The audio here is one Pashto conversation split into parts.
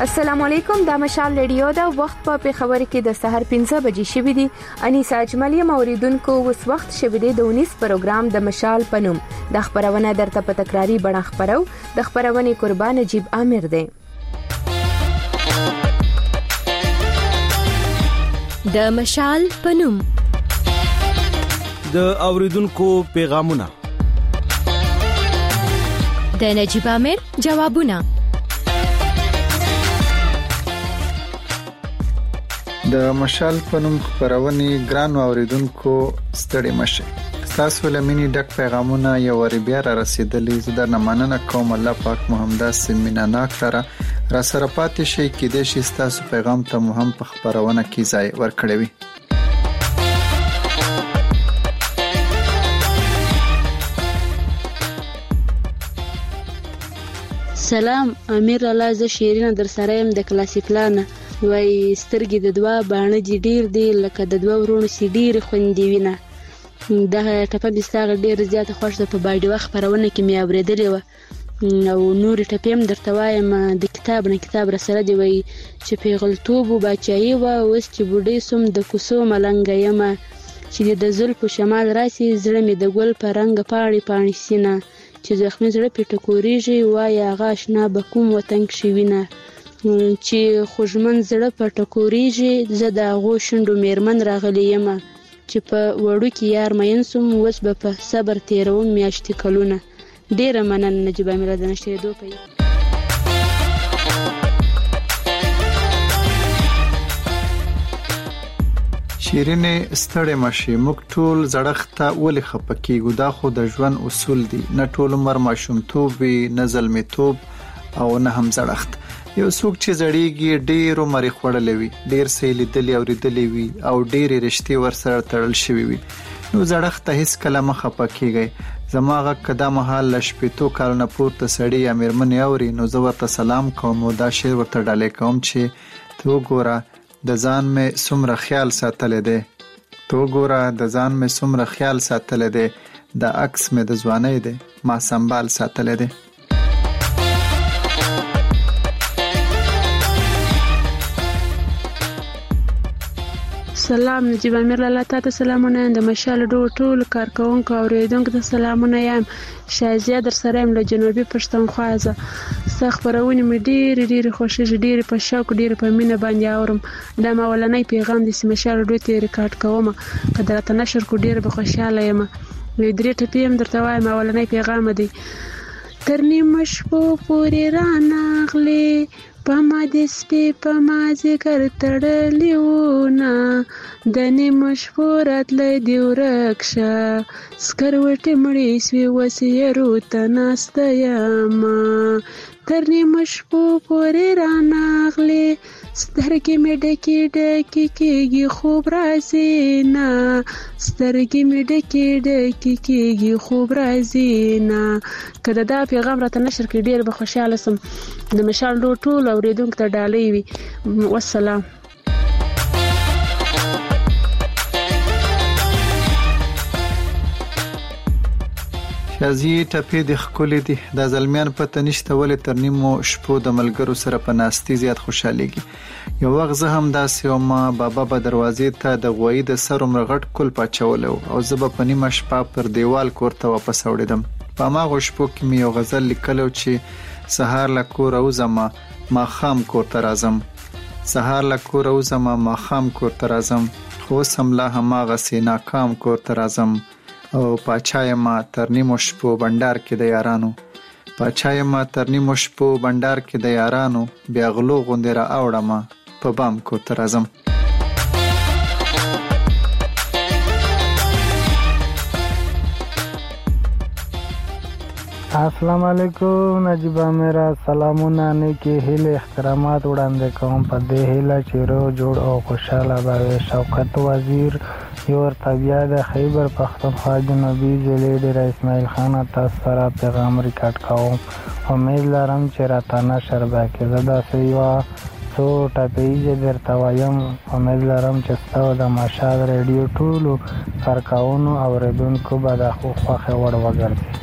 السلام علیکم، دا مشال ریډیو دا وخت په خبر کې د سحر 15 بجې شوې دي. انیسا اجملی موریدونکو اوس وخت شوې دي د 19 پروګرام د مشال پنوم د خبرونه درته په تکراری بڼه خبرو د خبرونه قربان نجیب عامر دی. د مشال پنوم د اوریدونکو پیغامونه د نجیب عامر جوابونه د مشال پنوم خبرونه ګران اوریدونکو ستړي مشه. تاسو لمنې ډک پیغامونه یو ور بیا را رسیدلې. زه د مننه کوم الله پاک محمد سیمینه ناکره را سره پاتې شي کې د شي تاسو پیغام ته مهم په خبرونه کې ځای ورکړوي. سلام امیر الله، زه شیرین در سره يم د کلاسیکلانه. وای سترګې د دوا باڼه دي ډیر دی لکه د دوا ورونو سي ډیر خوندې وینه. دا ټپه بيستاغ ډیر زیاته خوښ ده په باډي وخت پرونه کې مې اوریدلې و او نور ټپې هم درته وایم. د کتاب نه کتاب را سره دی وای چې پیغلتوب او بچایي و اوس چې بوډۍ سوم د کوسو ملنګ یم چې د زلفو شمال راسي زړه مې د ګل په رنگ پاڼې پاڼې سینه چې زخمي زړه پټکوريږي وای هغه آشنا به کوم وطن کې وینه چې خوشمن زړه پټکوريږي زه د غو شندو میرمن راغلی یم چې په وړو کې یار مین سوم وس به په صبر تیروم میاشتې کلونه. ډیره مننه نجیب امیر د نشته دوه پي. شیرینه ستړې مشي موږ ټول زړښت ولې خپکیږو. دا خو د ژوند اصول دي، نه ټول عمر ماشومتوب نه زلمیتوب او نه هم زړښت. یو څوک چې زړیږي ډیر عمر خوړلې وي، ډیر سېلې دلی اوریدلې وي او ډیر رښتې ورسره تړل شوی وي، نو زړښت هیڅ کله مخه پکېږي. زماغه کدا محل لشپېتو کارونه پورته سړی امیرمن اوري نو زه ورته سلام کوم او دا شعر ورته ډالې کوم چې تو ګوره د ځان مې څومره خیال ساتلې ده، تو ګوره د ځان مې څومره خیال ساتلې ده، د عکس مې د ځوانۍ ده ما سنبال ساتلې ده. سلام نجیب امیر الله تعالی سلامونه د مشال ټول کارکونکو اوریدونکو ته سلامونه یم. شازیه در سره یم له جنوبي پښتونخوا. زه خبرونه مې ډېر خوشاله ډېر په شوق ډېر په مینه باندې اورم. دا مولاني پیغام د مشال ته ریکارډ کوم قدرت نشر کو ډېر به خوشاله یم. وې درې ټپې هم درته وایم. مولاني پیغام دی تر نیمه شپو پورې رانغلې پما د سپې پما ذکر تړلیونه د نیمه شپو راتلی دی ورکشه سکروټې مړې سوې وسیرو ته ناسته یمه تر نیمه شپو پورې رانغلې سترګې مې ډکې ډکې کېږي خوب راځي نه سترګې مې ډکې ډکې کېږي خوب راځي نه. که دا پیغام راته نشر کړي ډېر به خوشحاله سم. د مشال ټول اوریدونکو ته ډالۍ وي. والسلام. شازي ټپې د خولې دي د زلمیان په تنشته ولې تر نیمو شپو د ملګرو سره په ناستي زیات خوشاليږي. یو وخت زه هم داسې وم بابا به دروازې ته د غوي د سر مرغټ کول پچولو او زه به په نیمه شپه پر دیوال کوړه واپس اوړېدم. په ما غوښپو کې مې یو غزل لیکلو چې سهار لا کور او زما ما خام کوړه راځم سهار لا کور او زما ما خام کوړه راځم خو سم لا هم غسې ناکام کوړه راځم او پاچای ما تر نیمو شپو بندر کې د یارانو پاچای ما تر نیمو شپو بندر کې د یارانو بیا غلو غوندې را اوړم په بام کوړه راځم. السلام علیکم نجیب امیر، سلامونه نیکی هیله احترامات وړاندې کوم په دې هیله چې رو جوړ او خوشاله به شوکت وزیر یور طبيعه د خیبر پختونخوا جنوبي ضلع ډیر اسماعیل خان تاسو سره پیغام ریکارډ کوم. امید لرم چې راته نشر وکړي. زه دا سیوا څو ټاپې درته وایم. امید لرم چې تاسو د مشال ریډیو ټولو کارکونکو اوریدونکو به د خوښه وړ وګرځي.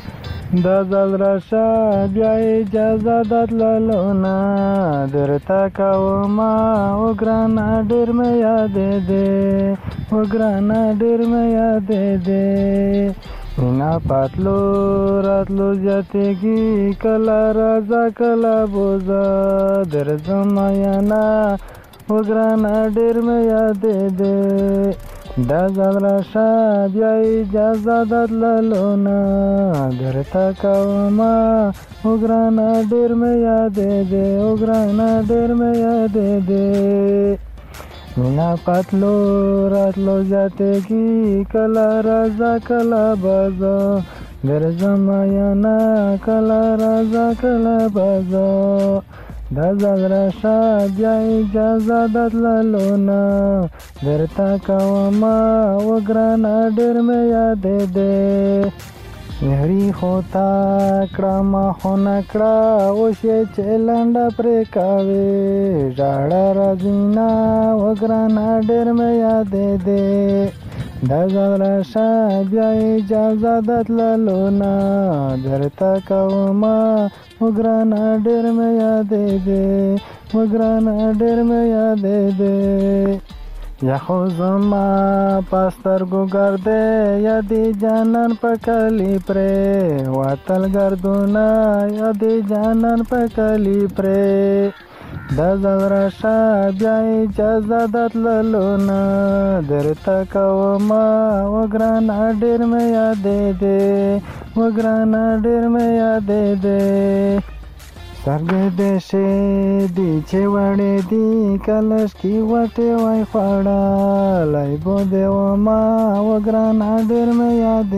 د ځل راشه بیا اجازه درللو نه درته کومه او ګرانه ډېر مې یادېدې او ګرانه ډېر مې یادېدې مینا پاتلو راتلو زیاتېږي کله راځه کله بوزه درځم میانا او ګرانه ډېر مې یادېدې دا ځل راشه بیا اجازه درللو نه درته کومه او ګرانه ډېر مې یادېدې او ګرانه ډېر مې یادېدې مینا پاتلو راتلو زیاتېږي کله راځه کله بازه درځم میانا کله راځه کله بازه دا ځل راشه بیا اجازه درللو نه درته کومه او ګرانه ډېر مې یادېدې مهري خو تا کړه ما خو نه کړه اوس یې چې لنډه پرې کوې ژاړه راځي نه او ګرانه ډېر مې یادېدې دا ځل راشه بیا اجازه درللو نه درته کومه او ګرانه ډېر مې یادېدې او ګرانه ډېر مې یادېدې یا خو زما په سترګو ګردې یادې جانان په کلي پرې وتل ګردونه یادې جانان په کلي پرې دا ځل راشه بیا اجازه درللو نه درته کومه او ګرانه ډېر مې یادېدې او ګرانه ډېر مې یادېدې سرګې دې شي دي چې وړې دي کلش کې وټې وای خوړلی بو دې وما او ګرانه ډېر مې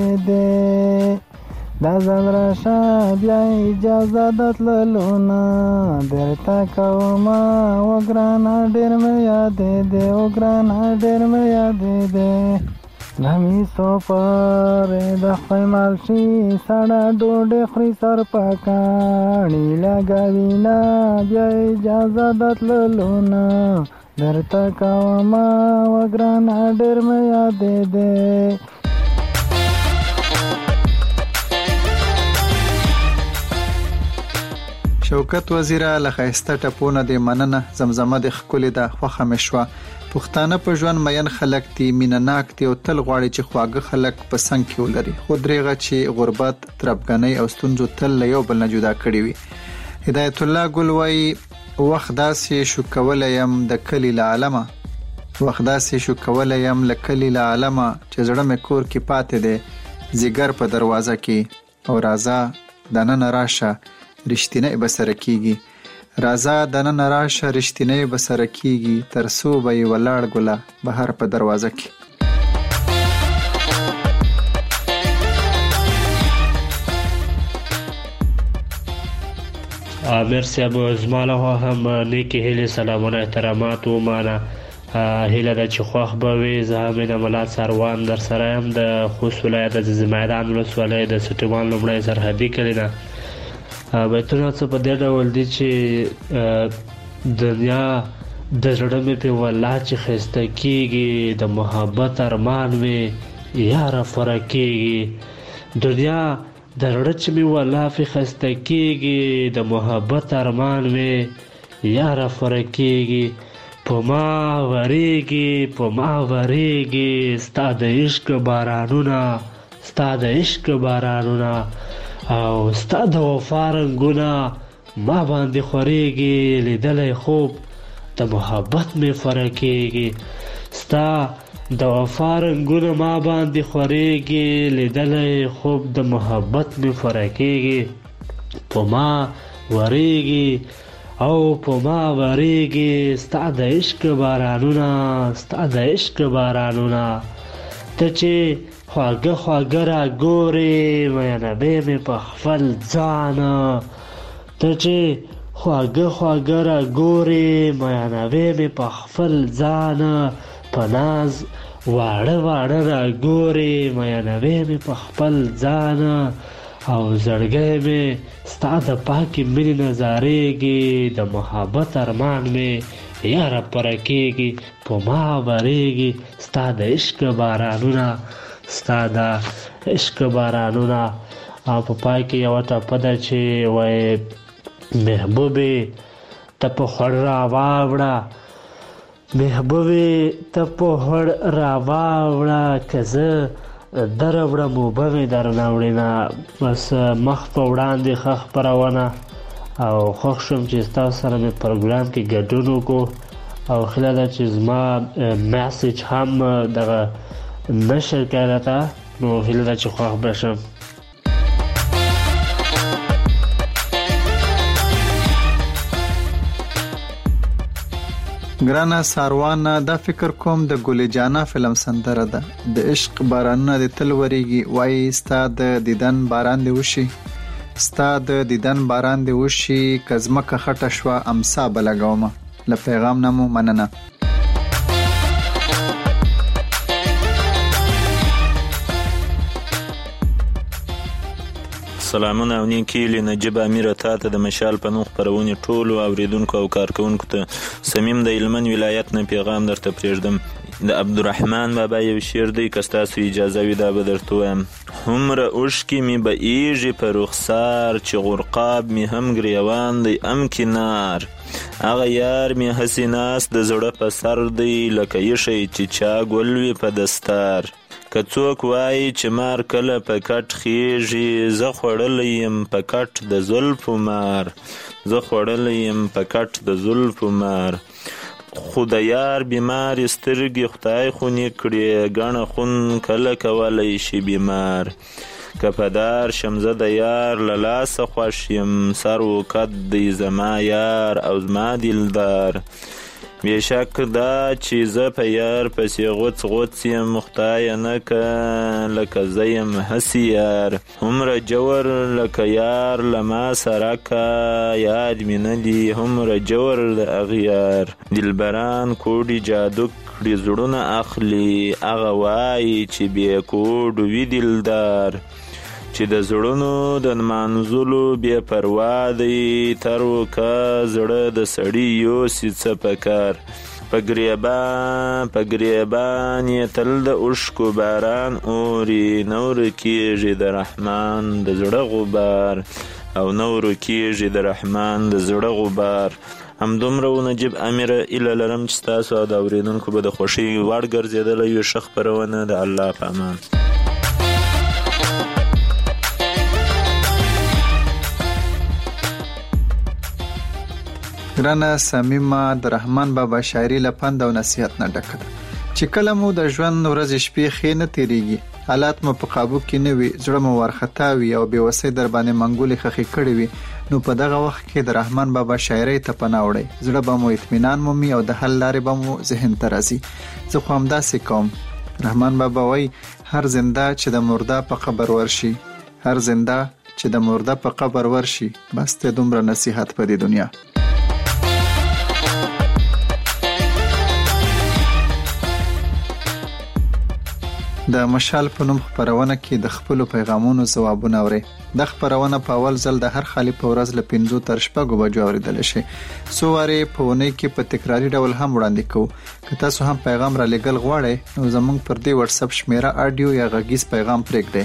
یادېدې دا ځل راشه بیا اجازه درللو نه درته کومه او ګرانه ډېر مې یادېدې او ګرانه ډېر مې یادېدې نمی سفر د خوی مالشي سړه ډوډۍ خوري سر پکاڼي لګوي نه بیا اجازه درللو نه درته کومه او ګرانه ډېر مې یادېدې شوکت وزیره له ښایسته ټپونه دې مننه زمزمه دې ښکلې ده خوښه مې شوه پښتانه په ژوند مین خلک دي مینه ناک دي او تل غواړي چې خواږه خلک په څنګ کې ولري خو درېغه چې غربت تربګنۍ او ستونزو تل له یو بل نه جدا کړي وي هدایت الله ګل وایي وخت داسې شو کولی یم د کلي له عالمه وخت داسې شو کولی یم له کلي له عالمه چې زړه مې کور کې پاتې دی ځیګر په دروازه کې او راځه دننه راشه رښتینی به سره کېږي راځه دننه راشه رښتینی به سره کېږي تر څو به یې ولاړ ګله بهر په دروازه کې عامر صاحب زما له هم نیکې هیلې سلامونه احترامات ومانه هیله ده چې خوښ به وي زه هم ملا سروان در سره یم د خوست ولایت د زمیدان ولسوالۍ د سټیوان لومړی سرحدي کلي نه بیتونه څه په دې ډول دي چې دنیا د زړه مې په والله چې ښایسته کېږي د محبت ارمان مې یاره فرق کېږي دنیا د زړه چې مې والله په ښایسته کېږي د محبت ارمان مې یاره فرق کېږي په ما ورېږي ستا د عشق بارانونه او ستا د وفا رنګونه ما باندې خورېږي لیدلی خوب د محبت مې فرق کېږي ستا د وفا رنګونه ما باندې خورېږي لیدلی خوب د محبت مې فرق کېږي په ما ورېږي ستا د عشق بارانونه ته چې خواږه را ګورې مینوې مې په خپل ځانه ته چې خواږه را ګورې مینوې مې په خپل ځانه په ناز واړه را ګورې مینوې مې په خپل ځانه او زړګی مې ستا د پاکې مینې نظارېږي د محبت ارمان مې یاره پوره کېږي په ما ورېږي ستا د عشق بارانونه او په پای کې یوه ټپه ده چې وایي محبوبې ته په خوړ راواوړه محبوبې ته په خوړ راواوړه که زه دره وړم اوبه مې درنه وړینه بس مخ په وړاندې ښه خپرونه او خوښ شوم چې ستاسو سره مې پروګرام کې ګډون وکړو او خیله ده چې زما میسیج هم دغه نشر کړی ته نو هیله ده چې خوښ به شم. ګرانه ساروانه دا فکر کوم د ګل جانا فلم سندره ده د عشق بارانونه د تل وریږي وای ستا د دیدن باران دی وشي ستا د دیدن باران دی وشي کزمکه خټه شو امسا بلګومه له پیغام نمو مننه. سلامونه او نیکی لی نجیب امیر تا ته د مشال په نوم خپرونې ټولو اوریدونکو او کارکونکو ته صمیم د هلمند ولایت نه پیغام درته پرېږدم. د عبدالرحمن بابا یو شعر دی که ستاسو اجازه وي دا به درته ووایم. هومره اوښکې مې بهیږي په رخسار چې غرقاب مې هم ګریوان دی ام کنار هغه یار مې هسې ناست د زړه په سر دی لکه ایښی چې چا ګل وي په دستار که څوک وایي چې مار کله په کټ خیږي زه خوړلی یم په کټ د زلفو مار زه خوړلی یم په کټ د زلفو مار خو د یار بیمارې سترګې خدای خونې کړې ګڼه خون کله کولی شي بیمار که په دار شم زه د یار له لاسه خوښ یم سر و قد دی زما یار او زما دلدار بیشک دا چې زه په یار پسې غوڅ غوڅ یم خدایه نه که لکه زه یم هسې یار هومره جور لکه یار له ما سره که یاد مې نه دي هومره جور د اغیار دلبران کوډي جادو کړي زړونه اخلي هغه وایي چې بې کوډو وي دلدار چې د زړونو د نمانځلو بې پروا دی تر وکه زړه د سړي یوسي څه په کار په ګریبان یې تل د اوښکو باران اوري نه ورکېږي د رحمان د زړه غبار او نه ورکېږي د رحمان د زړه غبار. همدومره و نجیب امیر ایله لرم چې ستاسو او د اورېدونکو به د خوښۍ وړ ګرځېدلی وي. ښه خپرونه د الله په امان. ګرانه صمیمه د رحمان بابا شاعري له پند او نصیحت نه ډکه ده چې کله مو د ژوند ورځې شپې ښې نه تېرېږي حالات مو په قابو کې نه وي زړه مو وارخطا وي او بېوسۍ در باندې منګولې خښې کړې وي نو په دغه وخت کې د رحمان بابا شاعرۍ ته پناه وړئ زړه به مو اطمینان مومي او د حل لارې به مو ذهن ته راځي. زه خو همداسې کوم. رحمان بابا وایي هر زنده چې د مرده په قبر ورشي هر زنده چې د مرده په قبر ورشي بس ته دومره نصیحت په دې دنیا. د مشال په نوم خپرونه کې د خپل پیغامونو ځوابونه اوري. د خپرونه په اول ځل د هر خالي په ورځ له 5 تر 6 بجو اوریدل شي. سو واره په ونې کې په تکراری ډول هم وړاندې کوو. که تاسو هم پیغام را لګل غواړئ نو زموږ پر دې واتس اپ شمیره اډیو یا غږیز پیغام پرېږدئ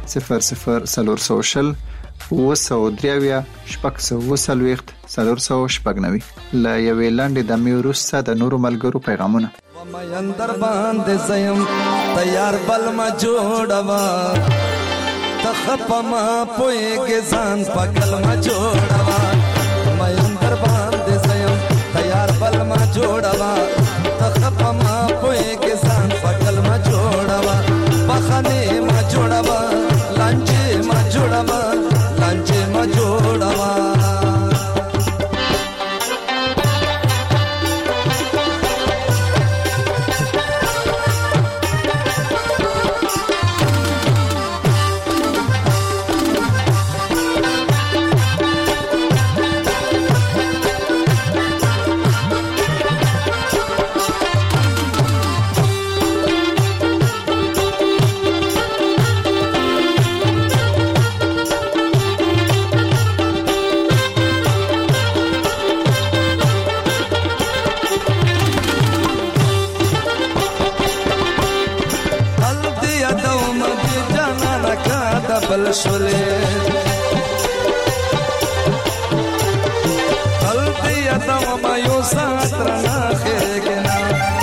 0040 وسودریاویا شپږ وسلويخت 499 ل یوې لاندې د میروسه د نورو ملګرو پیغامونه. مې اندر باندې زیم تیار بل ما جوړوا تخپ ما پويږي ځان پکل ما جوړوا مې اندر باندې زیم تیار بل ما جوړوا تخپ ما پويږي ځان پکل ما جوړوا بخنه ما جوړوا لانجه ما جوړوا لانجه ما جوړوا بل شولې تل دې ادم ما یو سات رڼا خېګنا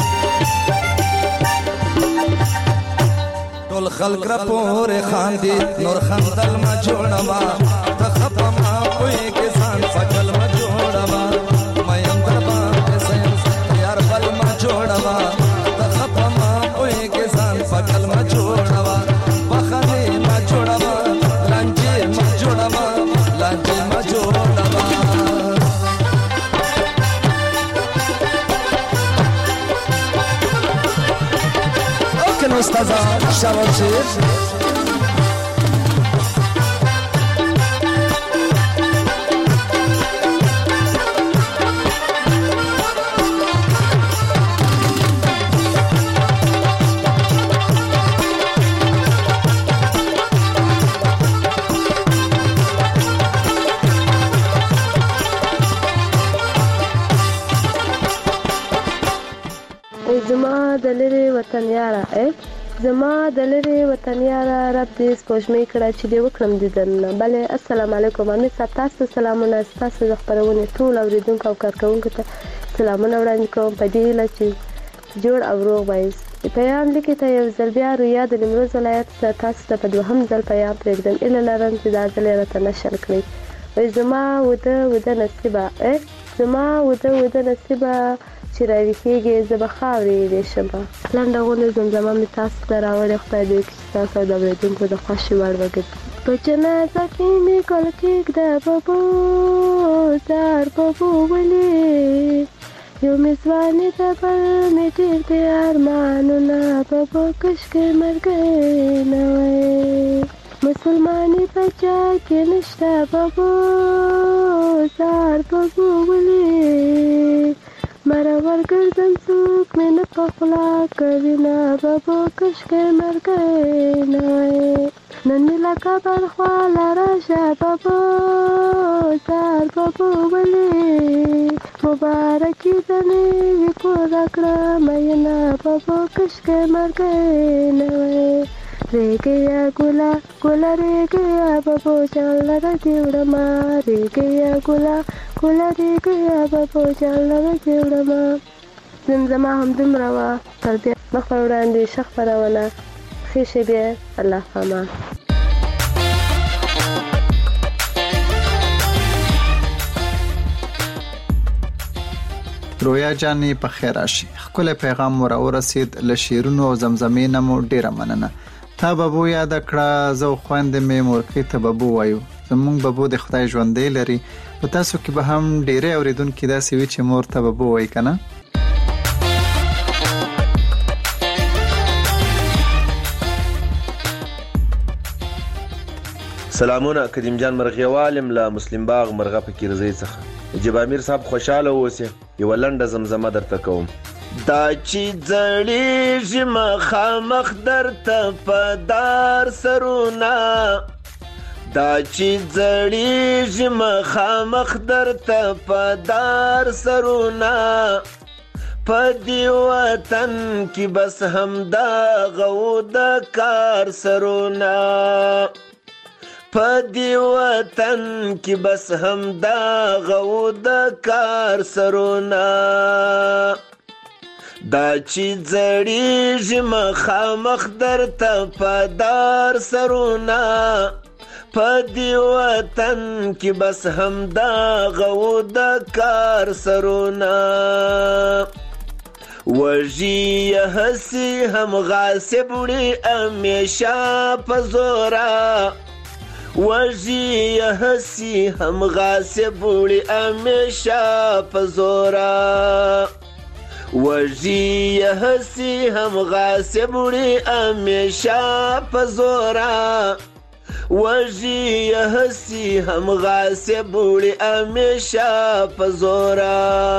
ټول خلق را پورې خاندي نور خندل ما جوړوا تخپا ما کوئی کې ځان پکل ما جوړوا مې اندر باندې سیم یار بل ما جوړوا تخپا ما کوئی کې ځان پکل ما جوړوا بخنه ما جوړوا لانجه ما جوړوا لانجه ما جوړوا اوکن استاد شاباش زما د لرې وطن یاره زما د لرې وطن یاره رب دې سپوږمۍ کړه چې دې وکړم دیدنونه بلې السلام علیکم امیر صاحب تاسو ته سلامونه ستاسو د خپرونې ټول اورېدونکو او کارکوونکو ته سلامونه وړاندې کوم په دې هیله چې جوړ او روغ وایست پیام لیکې ته یو ځل بیا رویا د نیمروز ولایت تاسو ته په دوهم ځل پیام پرېږدم هیله لرم چې دا ځل یې راته نشر کړئ زما وده نصیبه زما وده نصیبه چې راویښېږي زه به خاورې ویشمه لنډه غونډه زمزمه مې تاسو ته راوړې خدای دې وکړي چې تاسو د اورېدونکو د خوښې وړ وګرځي په جنازه کې مې ګل کېږده ببو زار ببو ولې یو مې ځواني ده بل مې ډېر دې ارمانونه ببو کشکې مرګی نه وی مسلماني په چا کې نشته ببو زار ببو ولې مرور ګرځم څوک مې نه په خوله کوي نه ببو کشکې مرګی نه وی نن مې لکه برخواله راشه ببو زار ببو ولې مبارکي د نوي کور راکړه مینه ببو کشکې مرګی نه وی ریګیا ګله ګله ریګیا ببو جان لره دې وړمه ریګیا ګله ګله ریګیا ببو جان لره دې وړمه زمزمه همدومره وه تر دې مخ پر وړاندې ښه خپرونه ښې شېبې الله پامان رویا جانې په خیر راشي ښکلی پیغام مو راورسېد له شعرونو او زمزمې نه مو ډېره مننه تا ببو یاده کړه زه او خویندې مې مورکۍ ته ببو وایو زمونږ ببو د خدای ژوندی لري په تاسو کې به هم ډېری اورېدونکي داسې وي چې مور ته ببو وایي که نه سلامونه قدیم جان مرغیوال یم له مسلم باغ مرغه په کیرزۍ څخه نجیب امیر صاحب خوشحاله اوسئ یوه لنډه زمزمه درته کوم دا چې زړېږي مخامخ درته په دار سرونه دا چې زړېږي مخامخ درته په دار سرونه په دې وطن کې بس همدغه و د کار سرونه په دې وطن کې بس همدغه و د کار سرونه دا چې زړېږي مخامخ درته په دار سرونه په دې وطن کې بس همدغه و د کار سرونه وږي یې هسې هم غاصب وړي همیشه په زوره وږي یې هسې هم غاصب وړي همیشه په زوره وږي یې هسې هم غاصب وړي همیشه په زوره وږي یې هسې هم غاصب وړي همیشه په زوره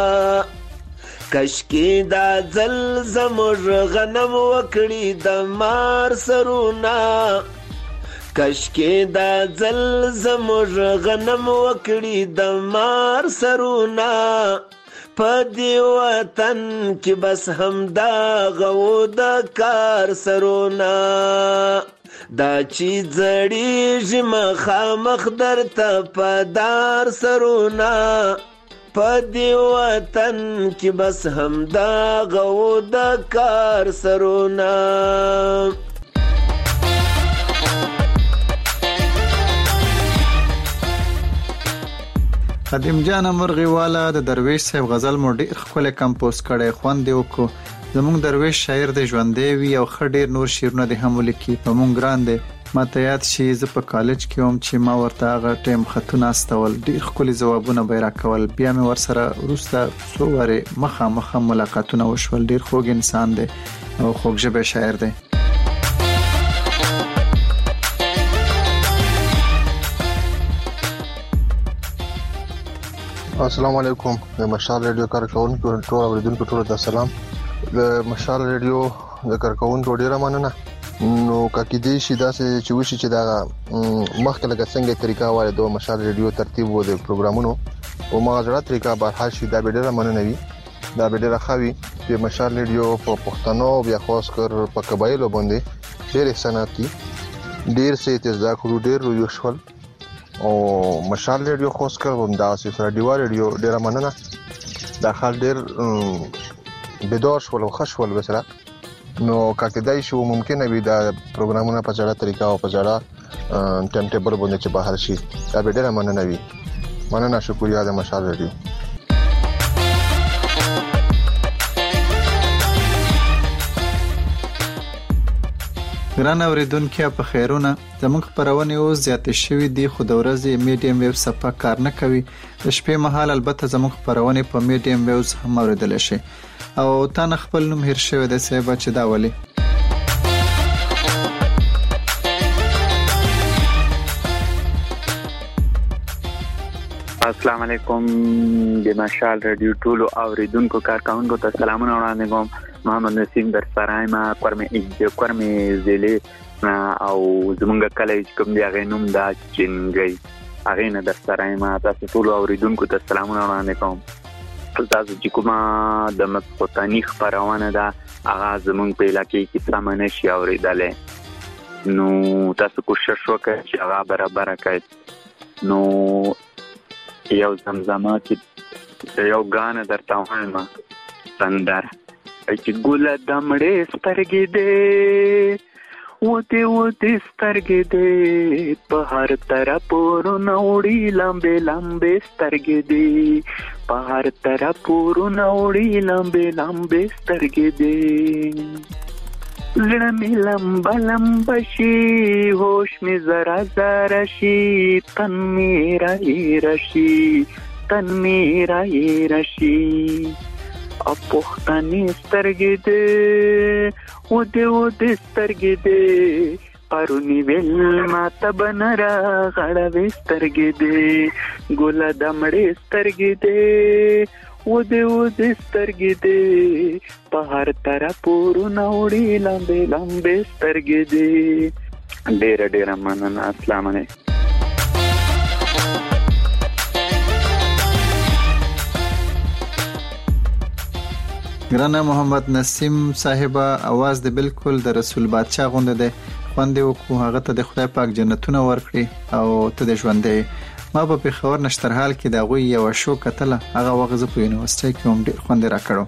کشکې دا ځل زموږ غنم وکړي د مار سرونه کشکې دا ځل زموږ غنم وکړي د مار سرونه په دې وطن کې بس همدغه و د کار سرونه دا چې زړیږي مخامخ درته په دار سرونه په دې وطن کې بس همدغه و د کار سرونه. قدیم جان مرغی والا د درویش صاحب غزل مو ډیر ښکلی کمپوز کړی، خوند یې وکړو. زمونږ درویش شاعر دی ژوندی وي او ښه ډیر نور شعرونه دې هم ولیکي، په مونږ ګران دی. ما ته یاد شي زه په کالج کې وم چې ما ورته هغه ټیم خطونه استول، ډیر ښکلي ځوابونه به یې راکول. بیا مې ورسره وروسته څو وارې مخامخ ملاقاتونه وشول. ډیر خوږ انسان دی او خوږ ژبی شاعر دی. السلام علیکم. د مشال ریډیو کارکونکو ټول اوریدونکو ټول ته سلام. د مشال ریډیو د کارکونکو ډیره مننه. نو کاکې دې شي داسې چې وشي چې دا مخکې لکه څنګه طریقه واره د مشال ریډیو ترتیب و د پروګرامونو او مغازړه طریقه به حل شي، دا به ډیره مننه وي. دا به ډیره خوي چې مشال ریډیو په پښتنو بیا خاص کر په قبایلو باندې ډیر صنعتي ډیر څه تزدا کړو، ډیر یوشول او مشال ریډیو خاص کر دا چې رادیو ریډیو ډیره مننه. دا خل ډیر بدور شول او خشول وسره. نو کاکدای شو ممکنه وي دا پروګرامونه په جړه طریقه او په جړه ټایم ټیبل باندې چې بهر شي، دا به ډیره مننه وي. مننه، شکریہ د مشال ریډیو. ګران اوریدونکو په خیرونه، زموږ خبرونه اوس زیاتې شوې دي خو د ورځې میډیم ویو صفحه کار نه کوي. د شپې مهال البته زموږ خبرونه په میډیم ویوز هم اوریدل شي. او تا نه خپل نوم هیر شوی د صاحب چې دا ولي. السلام علیکم. د مشال رادیو ټول اوریدونکو کارکونکو ته سلامونه وړاندې کوم. محمد نسیم در سرایم کورمه زیلی او زمونږ کلی کوم دی هغه نوم دا چنګي، هغه نه در سرایم. تاسو ټول اوریدونکو ته سلامونه وړاندې کوم. تاسو چې کومه د مطلقانی خبرونه ده هغه زمونږ په علاقې کې سمانه شي اوریدلې، نو تاسو کوشش وکړئ چې هغه برابر کړئ. نو یو زمزمه کې یو غانه درته وایم سندر چې ګل دمړې سترګې دې وته سترګې دې په هر طرف ورونه وړي لمبې لمبې سترګې دې په هر طرف ورونه وړي لمبې لمبې سترګې دې زړه مې لمبه لمبه شي هوش مې زرا زرا شي تن مې راشي تن مې راشي او پښتنې سترګې دې وته سترګې دې پرونی ویل ماته بنرا غړوي سترګې دې ګل دمړې سترګې دې وته سترګې دې په هر طرف ورونه وړي لمبې لمبې سترګې دې. ډېر مننه. السلام علیکم. ګرانه محمد نسیم صاحب، आवाज د بالکل د رسول بادشاه غونډه ده. خوند وکړو، هغه ته د خدای پاک جنتونه ورکړي او ته د ژوندې. ما په خبر نشترحال کې دا غوي یو شو کتله، هغه وخت زه په یونیورسيټي کې هم ډېر خوند راکړو.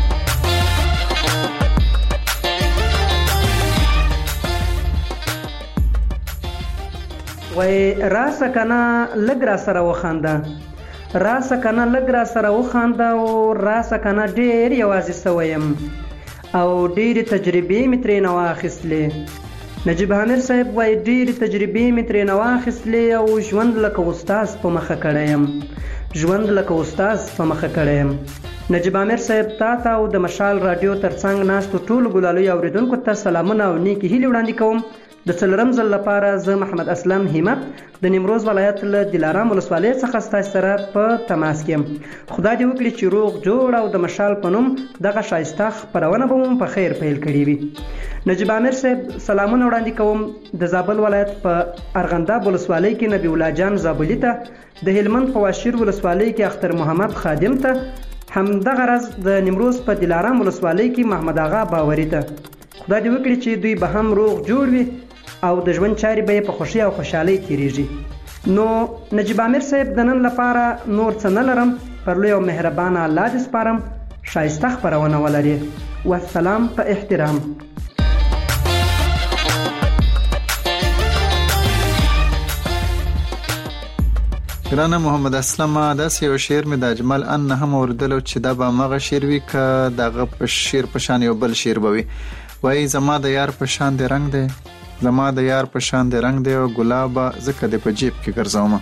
وای راسه کنه لګ را سره وخانده، راسه کنه لګ را سره وخانده او راسه کنه ډېر یوازې سویم او ډېر تجربې مې ترې نه واخیستلې. نجیب عامر صاحب وای ډېر تجربې مې ترې نه واخیستلې او ژوند لکه استاد په مخه کړم، ژوند لکه استاد په مخه کړم. نجیب عامر صاحب تا او د مشال رادیو ترڅنګ ناستو ټول ګلالو اوریدونکو ته سلامونه او نیکی هیلې وړاندې کوم. د څلورم ځل لپاره زه محمد اسلم همت د نیمروز ولایت له دلارام ولسوالۍ څخه ستاسو سره په تماس کې یم. خدای دې وکړي چې روغ جوړ او د مشال په نوم دغه ښایسته خپرونه به مو په خیر پیل کړې وي. نجیب عامر صاحب سلامونه وړاندې کوم د زابل ولایت په ارغنداب ولسوالۍ کې نبی الله جان زابلي ته، د هلمند په واشیر ولسوالۍ کې اختر محمد خادم ته، همدغه راز د نیمروز په دلارام ولسوالۍ کې محمد آغا باوري ته. خدای دې وکړي چې دوی به هم روغ جوړ وي او د ژوند چارې به یې په خوښۍ او خوشحالۍ تیریږي. نو نجیب امیر صاحب د نن لپاره نور څه نه لرم، پر لوی او مهربانه الله دې سپارم ښایسته خپرونه ولري. والسلام په احترام. ګرانه محمد اسلام، داسې یو شعر مې د اجمل ان نه هم اوریدلو چې دا به همغه شعر وي که دغه په شعر په شان یو بل شعر به وي. وایي زما د یار په شان دی رنګ دی، زما د یار په شان دی رنګ دی، او ګلابه ځکه دې په جیب کې ګرځومه.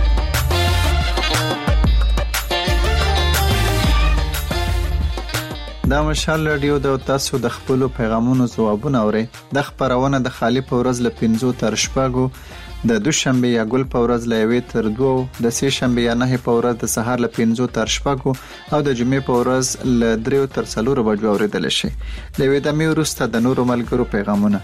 دا مشال رادیو د تاسو د خپلو پیغامونو ځوابونه اوري. د خبرونه د خالی په ورځ له 5 تر 6، د دوشنبه یا ګل په ورځ له 1 تر 2، د سه شنبه یا 9 په ورځ د سهار له 5 تر 6، او د جمعې په ورځ له 3 تر 4 بجو اوریدل شي. لوي د می ورسته د نورو ملګرو پیغامونه.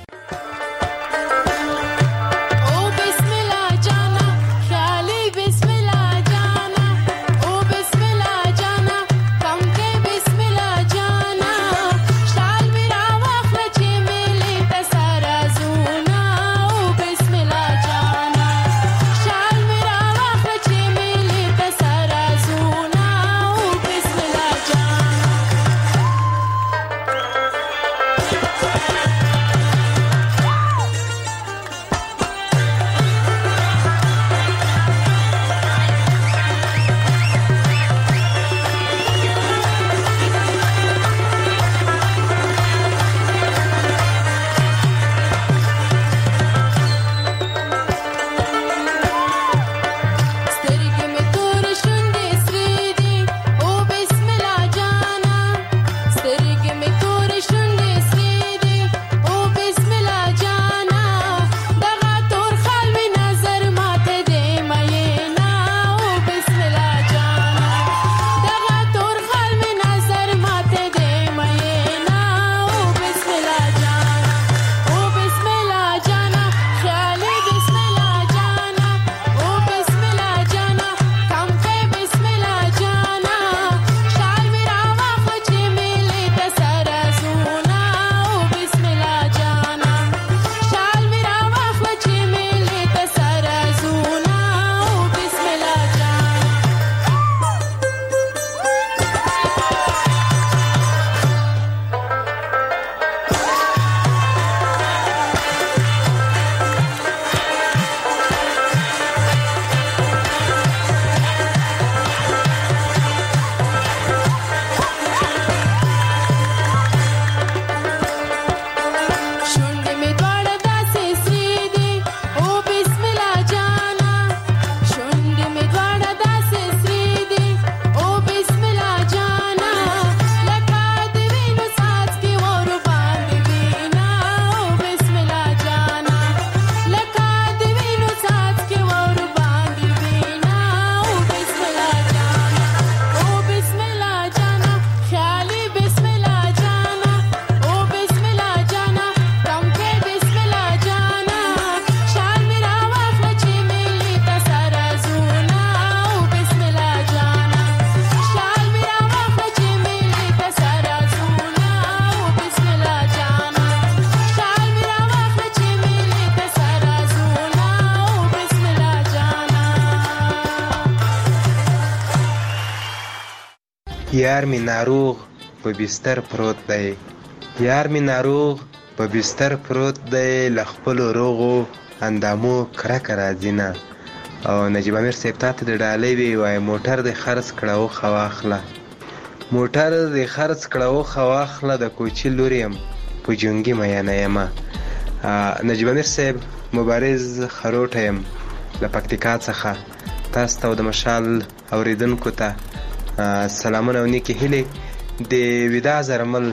یار می ناروغ په بستر پروت دی، یار می ناروغ په بستر پروت دی، لخپل روغو اندامو کرک راځي نه. او نجیب امیر صاحب ته د ډالۍ وی وای موټر د خرڅ کړهو خواخله، موټر د خرڅ کړهو خواخله، د کوچی لوریم په جنگي مې نه یم. نجیب امیر صاحب مبارز خروټ یم له پکتیکا څخه. تاسو ته د مشال اوریدونکو ته سلامونه او نیکی هیلې. د ودا زرمل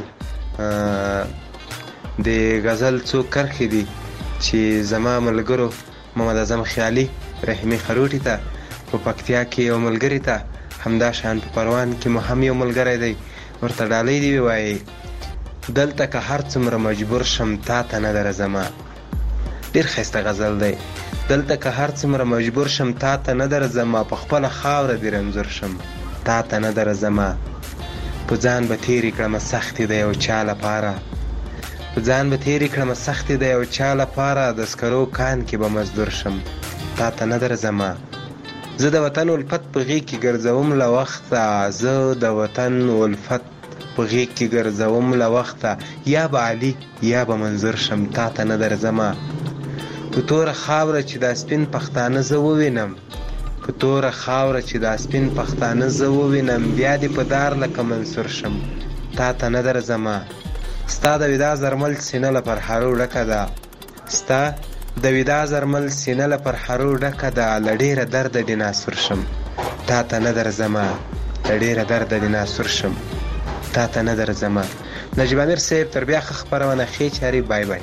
د غزل څو کرښې دي چې زما ملګرو محمد اعظم خیالي رحیمي خروټي ته په پکتیا کې یو ملګری ته همدا شان په پروان کې مو هم یو ملګری دی، ورته ډالۍ دی وایي دلته که هر څومره مجبور شم تا ته نه درځمه. ډېر ښایسته غزل دی. دلته که هر څومره مجبور شم تا ته نه درځمه، په خپله خاوره دې رنځور شم تا ته نه درځمه. په ځان به تېرې کړمه سختې د یو چا لپاره، ځان به تیرې کړم سختې د یو چا لپاره د سکرو کان کې به مزدور شم تا ته نه درځمه زه د وطن الفت په غېږ کې ګرځوم له وخته زه د وطن الفت په غېږ کې ګرځوم له وخته یا به علي یا به منظور شم تا ته نه درځمه په توره خاوره چې دا سپین پښتانه زه ووینم په توره خاوره چې دا سپین پښتانه زه ووینم بیا دې په دار لکه منصور شم تا ته نه درځمه ستا د ودا زرمل سینه له پرحرو ډکه ده ستا د ودا زرمل سینه له پرحرو ډکه ده له ډېره درده دې ناسور شم تا ته نه درځمه له ډېره درده دې ناسور شم تا ته نه درځمه. نجیب امیر صاحب تر بیا ښه خپرونه ښې چارې بای بای.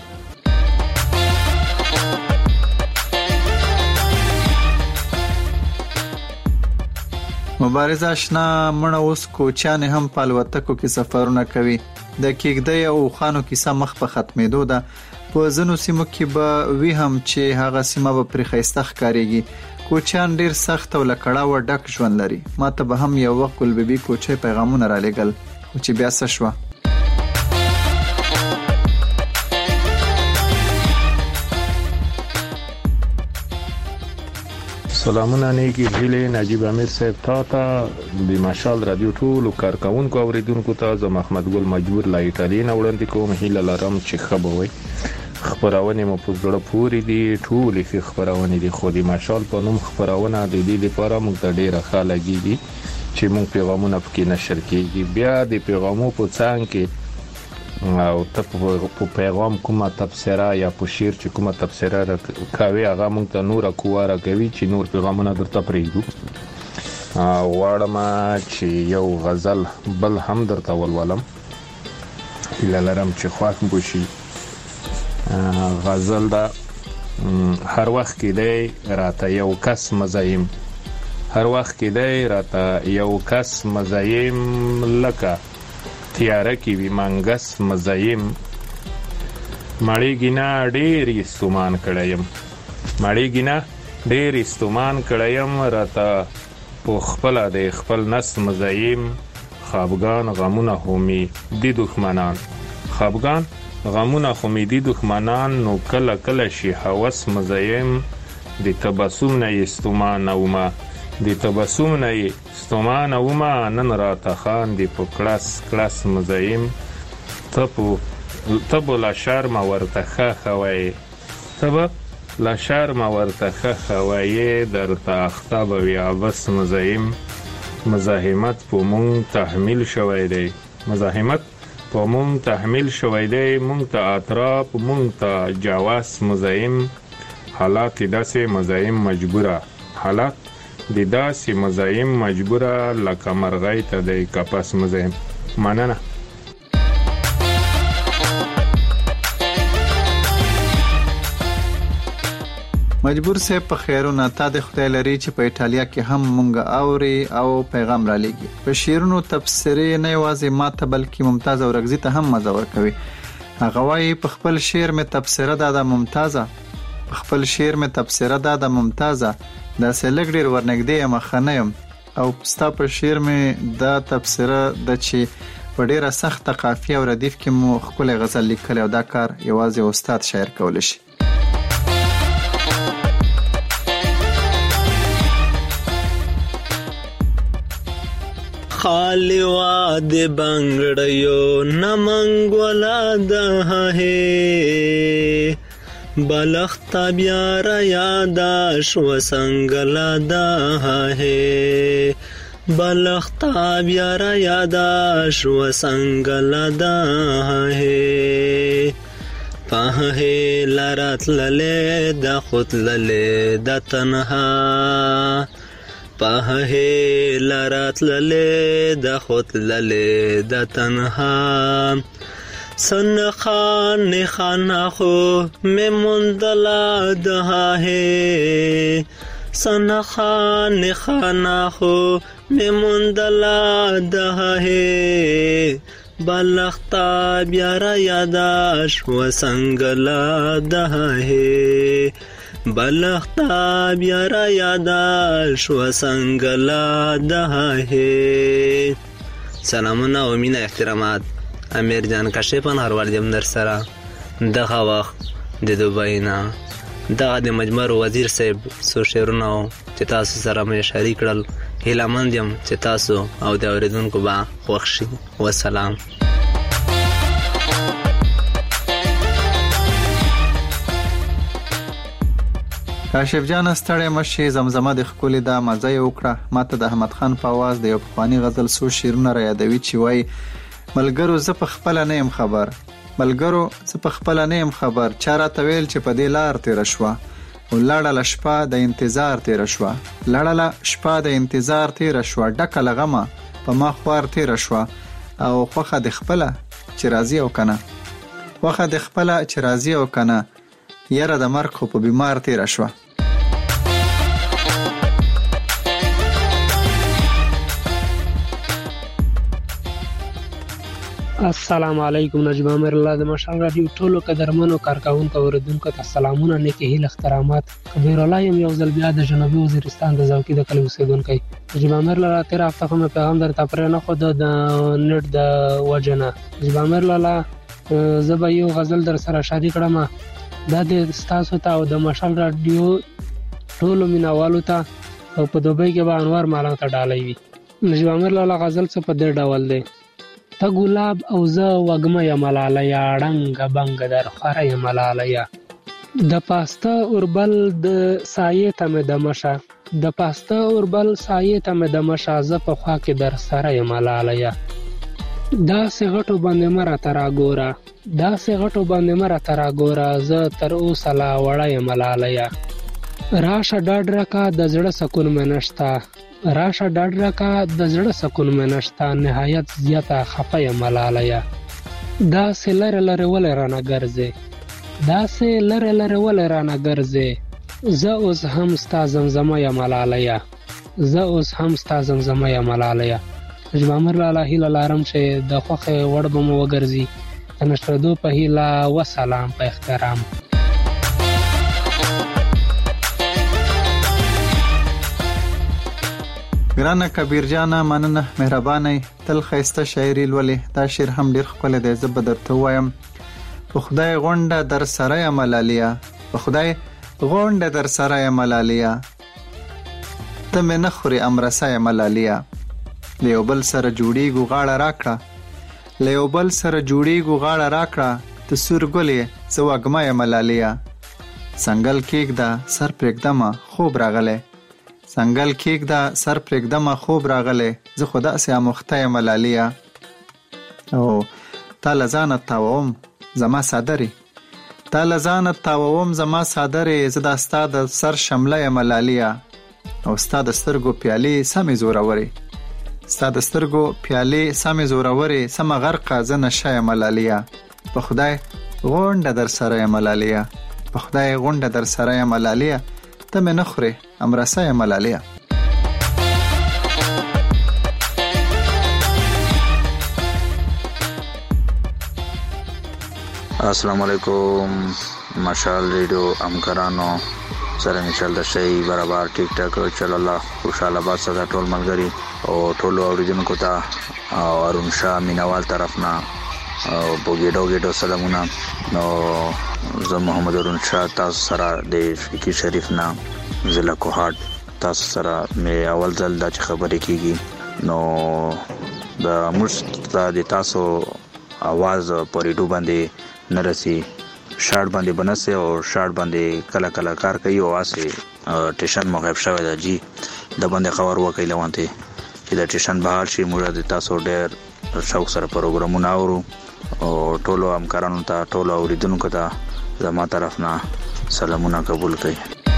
مبارز آشنا مړه اوس کوچیان هم په الوتکو کې سفرونه کوي د کېږدۍ او خانو کیسه مخ په ختمېدو ده په ځینو سیمو کې به وي هم چې هغه سیمه به پرې ښایسته ښکارېږي کوچیان ډېر سخت او له کړاوه ډک ژوند لري ما ته به هم یو وخت ګلبیبي کوچی پیغامونه رالیږل خو چې بیا څه شوه سلامونه نیکی هیله نجیب امیر صاحب تا د مشال رادیو ټولو کارکونکو اوریدونکو ته زه محمد ګل مجبور لا ایټالیا نه وړاندې کوم هیله لرم چې خبروي خبرونه مو په زړه پورې دي ټولې خبرونه دي خو د مشال په نوم خبرونه د دې لپاره موږ ته ډیره خالګي چې موږ پیغامونه پکې نشر کیږي بیا د پیغامو په څنګ کې او ته په پیغام کومه تفسیره یا په شعر چې کومه تفسیره کوي هغه موږ ته نور کواره کوي چې نور پیغامونه درته پرېږدو غواړم چې یو غزل بل هم درته ولولم هیله لرم چې خوښ مو شي غزل دا هر وخت کې دی راته یو کس مزایم هر وخت کې دی راته یو کس مزایم لکه تیاره کې وی منګس مزایم مړیګینا ډېر استومان کړم مړیګینا ډېر استومان کړم راته په خپل د خپل نس مزایم خفګان غمونه همي دي دښمنان خفګان غمونه همي دي دښمنان نو کله کله شي هوس مزایم د تبسم نه استومان اوما د تبسم نه استومان اوما نن راته خان دی په کلاس مزایم تب لا شرم ورته خوي تب لا شرم ورته خوي درته اختاب وی بس مزایم مزاحمت په مون تحمیل شوی دی مزاحمت په مون تحمیل شوی دی مونږ ته اطراف مونږ ته جواز مزایم حالات داسې مزایم مجبوره حالات د داسې مزایم مجبوره لکه مرغۍ ته د کپس مزایم مننه مجبور صاحب په خیرونه تا د خدای لري چې په ایټالیا کې هم مونږ اوري او پیغام را لېږي په شعرونو تفسیرې نه یوازې ماته بلکې ممتاز او رغزي ته هم مزه ورکوي هغه وايي په خپل شعر مې تفسیره ده ممتازه په خپل شعر مې تفسیره ده ممتازه دا سلګ ډیر ورنګدې مخنه يم او ستا په شعر مې دا تفسیره د چې په ډیره سخت قافیه او ردیف کې مو خپل غزل لیکل او دا کار یوازې استاد شاعر کول شي خالی واد بنگڑیو نمنگ ولا ده ہے بلختا بیارا یاداش و سنگلا ده ہے بلختا بیارا یاداش و سنگلا ده ہے پاہ لرات للے دا خود للے دا تنہا پاہ لرات للے دا خود للے دا تنہا سن خان خانہ خو میں مندلا دہا ہے سن خان خانہ خو میں مندلا دہا ہے بلختا بیارا یاداش و سنگلا دہا ہے بلختا بیارا یاداش و سنگلا دہا ہے سلامونه و مینه احترامات امیر جان کشفن هر وردیم در سرا دغه وخت د دوبۍ نه دغه د مجمر وزیر صاحب څو شعرونه چې تاسو سره مې شریک کړل، هیله مند یم چې تاسو او د اورېدونکو به خوښ شي. وسلام. کاشف جان ستړی مشي، زمزمه د ښکلې دا مزه یې وکړه. ماته د احمد خان په اواز د یو پخواني غزل څو شعرونه را یادوي چې وایي: ملګرو زه په خپله نه یم خبر، ملګرو زه په خپله نه یم خبر، چا راته ویل چې په دې لار تېره شوه، لړله شپه د انتظار تېره شوه، لړله شپه د انتظار تېره شوه، ډکه له غمه په ما خوار تېره شوه، او خوښه د خپله چې راځي او کنه، خوښه د خپله چې راځي او کنه، یره د مرګ خو په بیمار تېره شوه. السلام علیکم. نجیب عامر الله د مشال رادیو ټولو قدرمنو کارکوونکو اوریدونکو ته سلامونه، نیکې هیله احترامات. کبیر الله یم یو ځل بیا د جنوبي وزیرستان د زوکي د کلي اوسیدونکی. نجیب عامر الله تیر هفته کوم پیغام درته پرې نه خو د نت د وجنه. نجیب عامر الله زه به یو غزل در سره شریک کړم، دا د ستاسو ته او د مشال رادیو ټولو مینوالو ته، او په دوبۍ کې به انوار مالا ته ډالۍ وي. نجیب عامر الله غزل څه په دې ډول دی: ته ګلاب او زه وږمه یم لالیه، ړنګه بنګه در خوره یم لالیه، د پاسته اوربل د سایې ته مې دمه شه، د پاسته اوربل سایې ته مې دمه شه، زه په خوا کې در سره یم لالیه، داسې غټو باندې مه راته راګوره، داسې غټو باندې مه راته راګوره، زه تر اوسه لا وړه یم لالیه، راشه ډاډ راکه د زړه سکون مې نشته، راشه ډاډ راکه د زړه سکون مې نشته، نهایت زیاته خفه یم لالیه، داسې لرې لرې ولې رانه ګرځې، داسې لرې لرې ولې رانه ګرځې، زه اوس هم ستا زمزمه یم لالیه، زه اوس هم ستا زمزمه یم لالیه. نجیب عامر لاله هیله لرم چې د خوښې وړ به مو وګرځي. د نشرېدو په هیله، وسلام په احترام. ګرانه کبیر جانه، مننه، مهربانه، تل ښایسته شاعري لولې. دا شعر هم ډېر ښکلی دی، زه به درته ووایم: په خدای غونډه در سره یم لالیه، په خدای غونډه در سره یم لالیه، ته مې نه خورې امرسه یم لالیه، له یو بل سره جوړیږو غاړه راکړه، له یو بل سره جوړیږو غاړه راکړه، ته سور ګلې زه وږمه یم لالیه، څنګل کېږده سر پرېږدمه خوب راغلی، څنګل کېږده سر پرېږدمه خوب راغلی، زه خو داسې اموخته یم لالیه، او تا له ځانه تاووم زما صادرې، تا له ځانه تاووم زما صادرې، زه دا ستا د سر شمله یم لالیه، او ستا د سترګو پیالې سمې زورورې، ستا د سترګو پیالې سمې زورورې، سمه غرقه زه نشه یم لالیه، په خدای غونډه در سره یم لالیه، په خدای غونډه در سره یم لالیه، ته مې نه خورې امرسه یم لالیه. السلام علیکم مشال ریډیو همکارانو سره انشاء الله شي برابر ټیک ټاک چل الله خوشاله باد سره ټول ملګری او ټول اوریدونکو ته او ارون شاه مینوال طرفنا او بوګیډو سلامونه. نو زه محمد ارون شاه تاسو سره د فقيه شریف نه ضلع کوهاټ تاسو سره مې اول ځل د خبرې کیږي. نو د موږ د تاسو आवाज پریډو باندې نرسي شارټ باندې بنسه او شارټ باندې کله کله کار کوي او واسه ټیشن مغیب شوی دی جی د باندې خبر وکړي لوانته چې د ټیشن بهر شي موږ د تاسو ډېر شوق سره پروګرامونه اورو او ټولو همکارانو ته ټولو اوریدونکو ته زما طرف نه سلامونه قبول کړئ.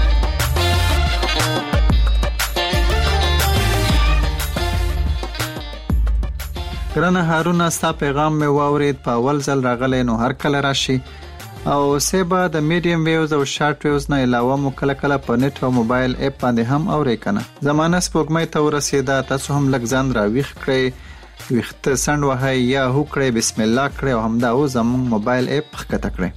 ګرانه هارون ستا پیغام مې واورید په اول ځل راغلی نو هر کله راشي او سیبا د میډیم ویوز او شارټ ویوز نه علاوه مو کله کله په نت او موبایل اپ باندې هم اورئ کنه. زمانه سپوږمۍ ته ورسېده تاسو هم لږ ځان را ویښ کړئ ویښته سند وهئ یا هو کړئ بسم الله کړئ او همدا او زموږ موبایل اپ ښکته کړئ.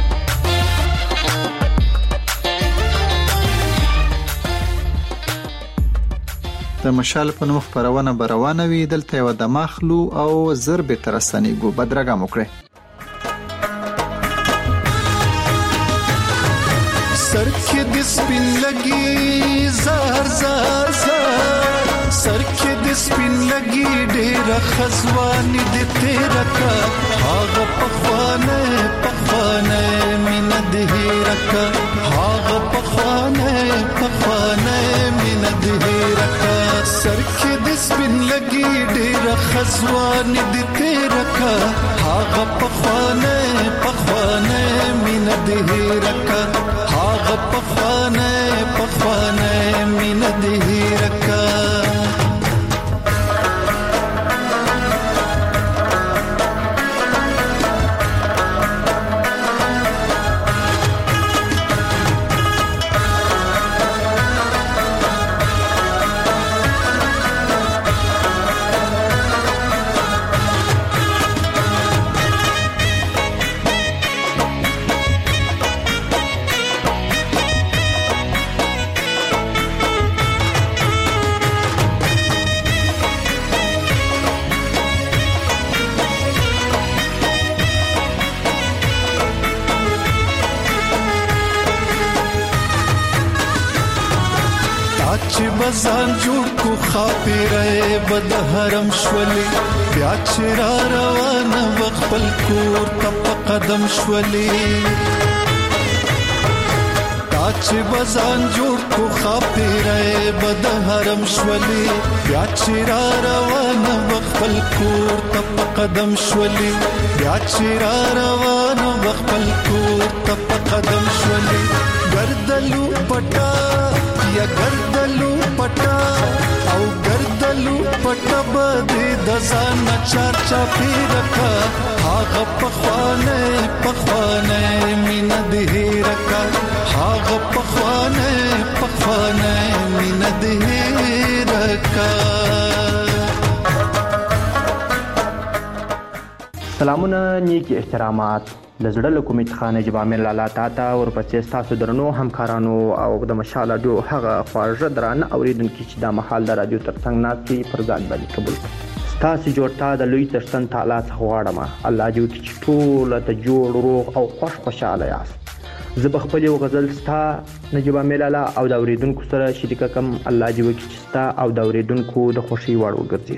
د مشال په نوم خبرونه بروانه وي دلته یو د مخلو او ضرب ترسنیګو بدرګه مکړه. د سپین لګي ډېر خزوان دې تیر کا هاغه پخوانه مين د هیرکا هاغه پخوانه مين د هیرکا سر کې د سپین لګي ډېر خزوان دې تیر کا هاغه پخوانه مين د هیرکا هاغه پخوانه مين د هیرکا بزان جوړ کو خاطره بد حرم شولي بیا چې را روان وخپل کور ته قدم شولي چې بزان جوړ کو خاطره بد حرم شولي بیا چې را روان وخپل کور ته قدم شولي بیا چې را روان وخپل کور ته قدم شولي ګردلو پټا یا ګردلو پټا او ګردلو پټا بده د ځان چار چا پیرکا هاغه پخوانه مين د هیرکا هاغه پخوانه مين د هیرکا. سلامونه نیکی احترامات لزړه لکومې خانه جبامر لالا تاتا ورپسې تاسو درنو همکارانو او د مشال رادیو هغه خواږه درانه اوریدونکو چې د محل د رادیو ترڅنګ ناسي پرځان باندې قبول تاسو جوړتا د لوی ترشتن تعالی څخه غواړم الله دې وکړي چې ټول ته جوړ روغ او خوشاله یاست. زه بخپل یو غزل ستا نجبامر لالا او د اوریدونکو سره شریک کوم. الله دې وکړي چې ستا او د اوریدونکو د خوشي وړ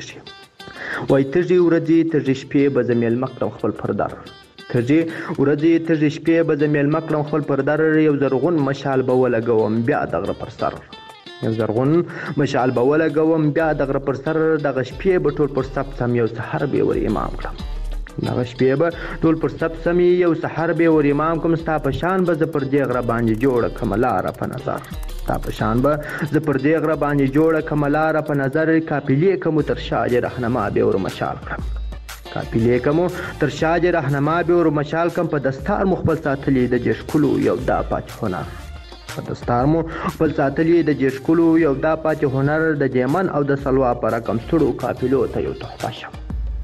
وګرځي. وای ترې ورځي ترې شپې به زمیل مقدم خپل پردار ترې ورځي ترې شپې به زمیل مقدم خپل پردار یو زرغون مشال به ولګوم بیا دغه پر سر یو زرغون مشال به ولګوم بیا دغه پر سر دغه شپې به ټول پر سب سم یو سحر به ور امام کړم دغه شپې به ټول پر سب سم یو سحر به ور امام کوم ستا په شان به ز پر دې غره باندې جوړ کملار په نظر ستا په شان به ز پر دې غره باندې جوړ کملار په نظر کاپیلې کوم تر شاج رهنما به ور مشال کړم کاپیلې کوم تر شاج رهنما به ور مشال کم په دستار مخبل ساتلې د جشکلو یو دا پات هنر په دستار مو خپل ساتلې د جشکلو یو دا پات هنر د جیمن او د سلوا پر کم ستړو کاپیلو ته یو تحفه شم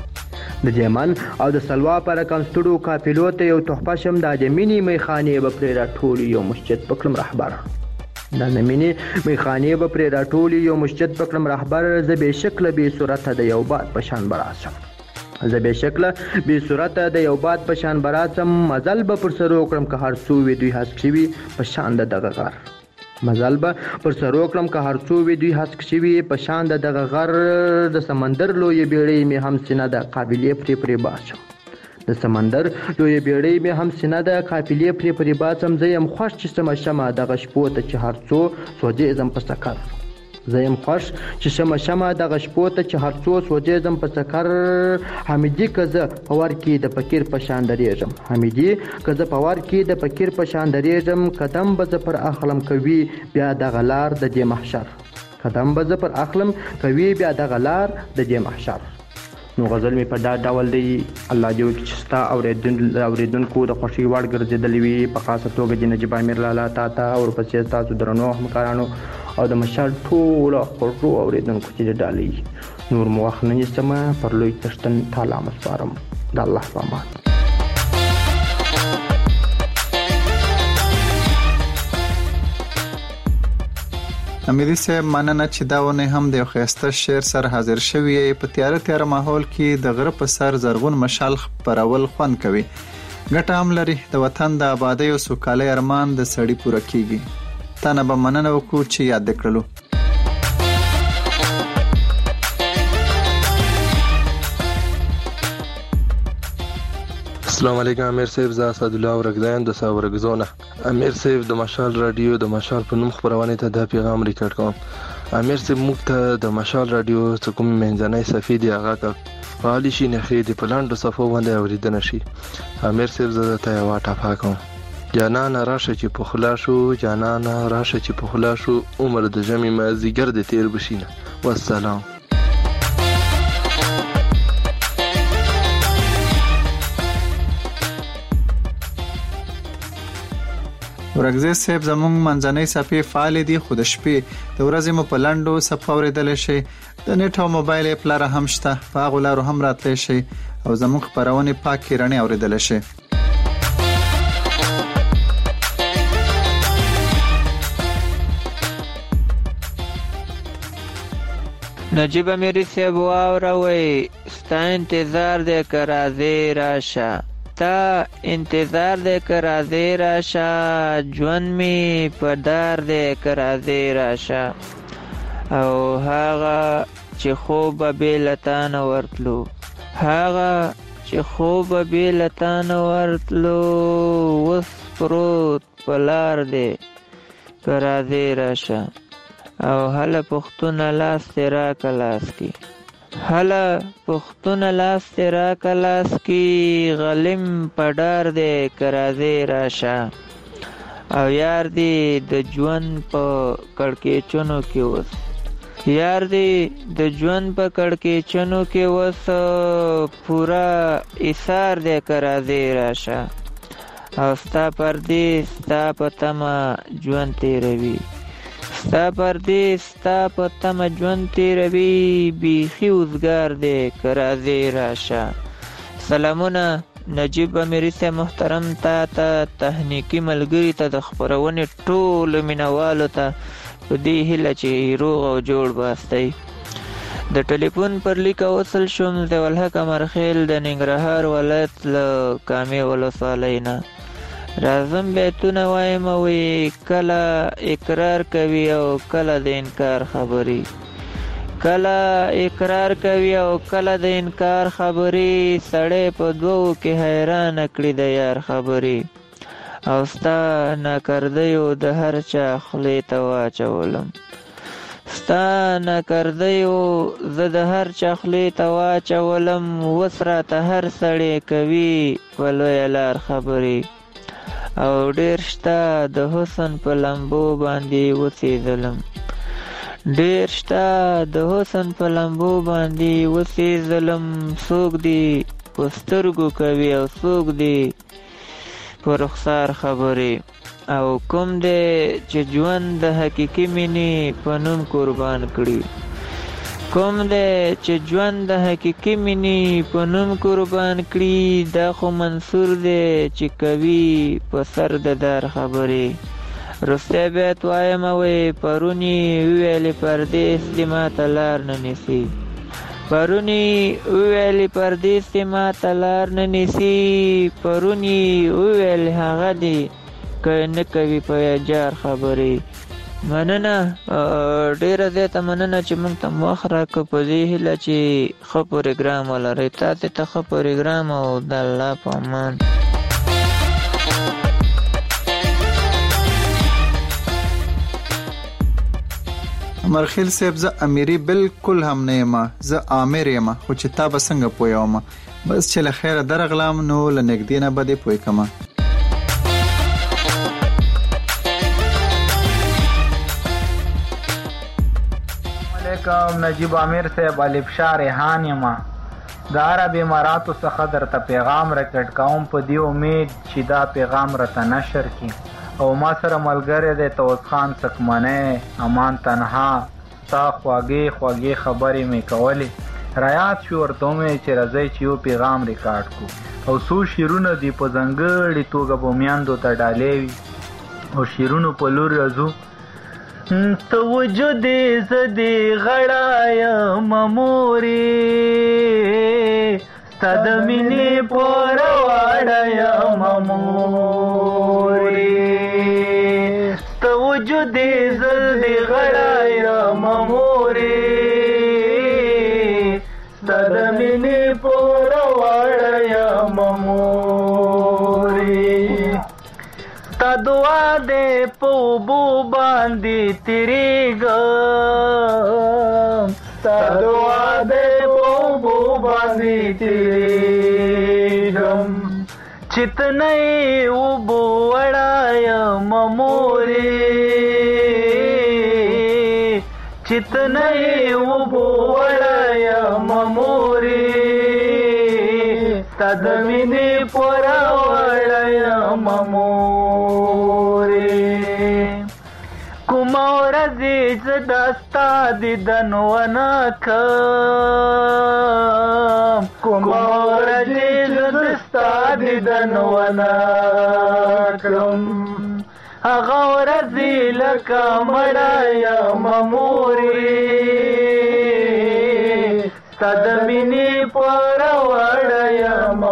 د جیمن او د سلوا پر کم ستړو کاپیلو ته یو تحفه شم د جمینی میخانه به پر راټول یو مسجد پکلم رهبر د نمینی میخانه به پر راټول یو مسجد پکلم رهبر ز به شکل به صورت د یو باد پشان براسم زه به شکل به صورت د یو باد په شان براتم مزل به پر سر وکړم که هر څو وي دوی هسک شوي په شان د دغه غر مزل به پر سر وکړم که هر څو وي دوی هسک شوي په شان د دغه غر د سمندر لوی بیړۍ مې هم سینه د قابلیت پرې باسم د سمندر لوی بیړۍ مې هم سینه د قافلې پرې باسم زه یم خوښ چې سمه شمه دغه شپو ته چې هر څو سوځې زم په سکر زه یم خوښ چې شمه دغه شپو ته چې هر څو سوځې زم په سکر حمیدي که زه په ور کې د فقیر په شان درېږم حمیدي که زه په ور کې د فقیر په شان درېږم قدم به زه پر اخلم کوي بیا دغه لار د دې محشر قدم به زه پر اخلم کوي بیا دغه لار د دې محشر. نو غزل می په دا ډول دی. الله دې وکړي چې ستا اوریدونکو د خوښۍ وړ ګرځېدلې وي په خاصه توګه د نجبامر لالا تاته او ورپسې تاسو درنو همکارانو او د مشال ټولو خوږو اوریدونکو چې ډالۍ نور مو وخت نه نیسم پر لوی تشتن تعالی مسپارم د الله په امان. امیری صاحب مننه چې دا ونه هم د خسته شعر سره حاضر شوی په تیاره ماحول کې د غره په سر زرغون مشال پرول خوان کوي. ګټه هم لري د وطن د آبادی او سوکالۍ ارمان د سړی پوره کیږي. تنه به مننه وکړو چې یاد کړلو. السلام علیکم امیر صاحب، زه اسد الله ورګدایم د ساورګزونه. امیر صاحب د مشال رادیو د مشال په نوم خبرونه ته د پیغام ریکارډ کوم. امیر صاحب موږ ته د مشال رادیو څخه کوم منځنۍ صفحې دی هغه فعال شي نه خې د پلاند صفو باندې اوریدنه شي. امیر صاحب زه ته یو ټاپا کوم. جانان راشه چې په خلاصو، جانان راشه چې په خلاصو، عمر د جمع مازیګر د تیر بشینه. والسلام. ورګزی صاحب زموږ منځنۍ صفحې فعال دي، خو د شپې د ورځې مو په لنډو صفحو اوریدل شي. د نت او موبایل اپ لاره هم شته، په هغه لارو هم راتلی شي او زموږ خبرونه پاکې رڼې اوریدل شي. نجیب امیری صاحب واوروي ستا انتظار دی که راځې راشه، تا انتظار دی که راځې راشه، ژوند می په دار دی که راځې راشه. او هغه چې خوب به له تا نه ورتلو، هغه چې خوب به له تا نه ورتلو، اوس پروت په لار دی که راځې راشه. او هله پښتونه لاس دې راکه لاس کې، هله پښتونه لاس دې راکه لاس کې، غلیم په ډار دی که راځې راشه. او یار دې د ژوند په کړکېچونو کې اوس، یار دې د ژوند په کړکېچونو کې اوس، پوره ایثار دی که راځې راشه. او ستا پردې ستا په تمه ژوند تېروي، ستا پردې ستا په تمه ژوند تېروي، بیخي اوزګار دی که راځې راشه. سلامونه نجیب امیري صاحب محترم، تا ته تهنیکي ملګري ته د خپرونې ټولو مینوالو ته په دې هیله چې روغ او جوړ باستئ. د ټلیفون پر لیک وصل شوم ضیاءالحق امرخیل د ننګرهار ولایت له کامې ولسوالۍ نه. راځم بیتونه وایم وی کله اقرار کوي او کله د انکار خبرې، کله اقرار کوي او کله د انکار خبرې، سړی په دوو کې حیران کړي د یار خبرې. او ستا ناکردیو د هر چا خولې ته واچولم، ستا ناکردیو زه د هر چا خولې ته واچولم، اوس راته هر سړی کوي په لویه لار خبرې. او ډیر شته د حسن په لمبو باندې وسېدلم، ډیر شته د حسن په لمبو باندې وسېدلم، څوک دې په سترګو کوي او څوک دې په رخسار خبرې. او کوم دې چې ژوند د حقیقي مینې په نوم قربان کړي، کوم دی چې ژوند د حقیقي مینې په نوم قربان کړي، دا خو منصور دی چې کوي په سر د دار خبرې. رستی بیت وایم وی پرونی ویلې پردیس دې ماته لار نه نیسي، پرونی ویلې پردیس دې ماته لار نه نیسي، پرونی ویلې هغه دې که نه کوي په جار خبرې. مننه، ډیره زیاته مننه چې موږ ته وخت راکړه په دې هیله چې ښه پروګرام ولرئ. تاسې ته ښه پروګرام او د الله په امان. امرخیل صاحب زه امیری بالکل هم نه یم، زه آمر یم، خو چې تا به څنګه پوهوم، بس چې له خیره درغلم نو له نږدې نه به دې پوه کړم. نجیب امیر صاحب الف شاه ریحان یم، د عرب اماراتو څخه درته پیغام ریکارډ کوم په دې امید چې دا پیغام راته نشر کی. او ما سره ملګری دی توس خان سکمنی امان تنها، ستا خواږې خواږې خبرې مې کولې، رایاد شو ورته مې چې راځئ چې یو پیغام ریکارډ کو. او څو شعرونه دي په ځانګړې توګه به میندو ته ډالۍ وي او شعرونو په لور راځو. تو وجود زدی غړایا مموري ستد مینې پر واړیا مموري، تو وجود زدی غړایا مموري ستد مینې پر واړیا مموري. دې په اوبو باندې تېرېږم ستا دعا دې په اوبو باندې تېرېږم چې ته نه یې اوبو وړایم مورې چې ته نه یې اوبو وړایم مورې ستا د مینې پوره وړایم مورې کومه ورځې زه دا ستا دیدن ونه کړم کومه ورځې زه ستا دیدن ونه کړم هغه ورځې لکه مړه یم مورې ستا د مینې پوره وړه یم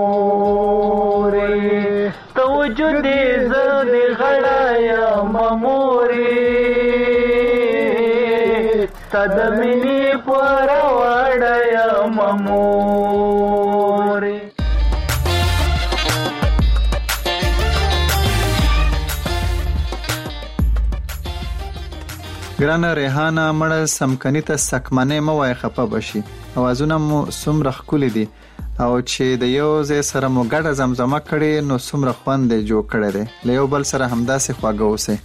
مورې ته وجود یې زه د غړه یم مورې ستا د مینې پوره وړه یم مورې ګرانه ریحانه مړه سمکني ته سکمنې مه وایه خفه بشي اوازونه مو څومره ښکلي دي او چې د یو ځای سره مو ګډه زمزمه کړې نو څومره خوند یې جوړ کړی دی له یو بل سره همداسې خواږه اوسئ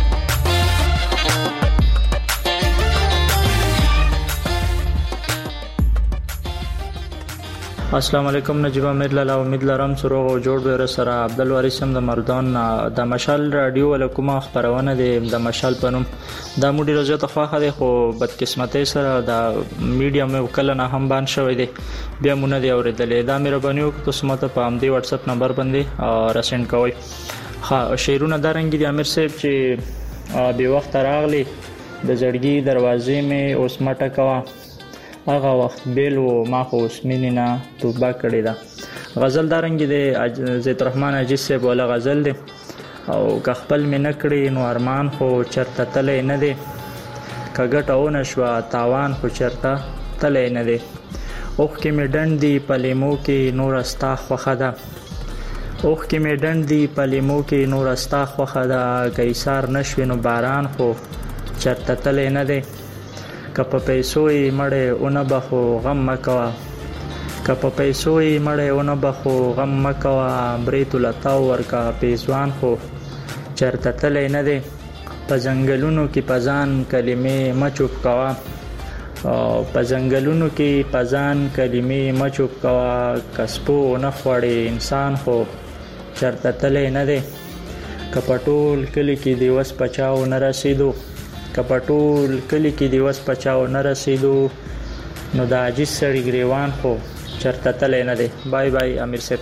السلام علیکم نجیب امیر لاله امید لرم چې روغ او جوړ به سره عبدالوارث هم د مردان د مشال رادیو ولکومه خبرونه د مشال پنوم د موډي رضایت خواخه دی خو بدقسمتۍ سره د میډیا مې وکړه نه هم بان شوی دی بیا مونږ دی اوریدلې دا مهرباني وکړئ تاسو ماته په امدی واتس اپ نمبر باندې رسند کوئ ها شیرونه درنګ دي امیر صاحب چې به وخت راغلی د زړګي دروازې مې اوس مټه کوا هغه وخت بیل و ما خو اسمینه نه توبه کړی دا غزل دارنګ دی زید الرحمن عجیز صاحب ولا غزل دی او که خپل مې نه کړی نو ارمان خو چرته تلې نه دی کګټ او نشوا تاوان خو چرته تلې نه دی اوخ کې مې ډند دی پلیمو کې نور استا خوخه ده اوخ کې مې ډند دی پلیمو کې نور استا خوخه ده کیسار نشوي نو باران خو چرته تلې نه دی کپ پیسوي مړې اون بخو غم مکوا کپ پیسوي مړې اون بخو غم مکوا بریت لتاو ورکا پیسوان خو چرته تلې نه دی په ځنګلونو کې پزان کلمې مچوب کوا په ځنګلونو کې پزان کلمې مچوب کوا کسبو نه خوړې انسان خو چرته تلې نه دی کپټول کلی کې دیوس پچاو نه رسیدو کپټول کلی کې دیوس پچاو نه رسیدو نو د عاجز سړي ګریوان خو چرته تلې نه دی بای بای امیر صاحب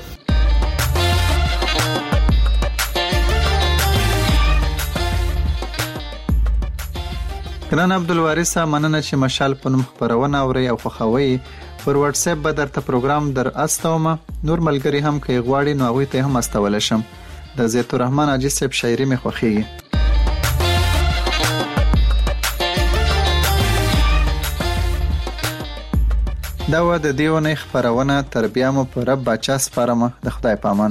ګران عبدالوارث مننه چې مشال په نوم خبرونه اوري او خوښوي پر واتس اپ به درته پروګرام در استومه نور ملګری هم کوي غواړي نو هغه ته هم استول شم د زید الرحمن عجیز صاحب شاعري مې خوښيږي دا و د دیونه خبرونه تربیه مو پر رب بچا سپارمه د خدای پامان